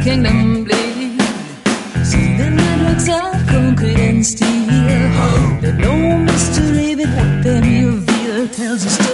kingdom bleed. See the networks of concrete and steel. Let no mystery but what they reveal tells a story.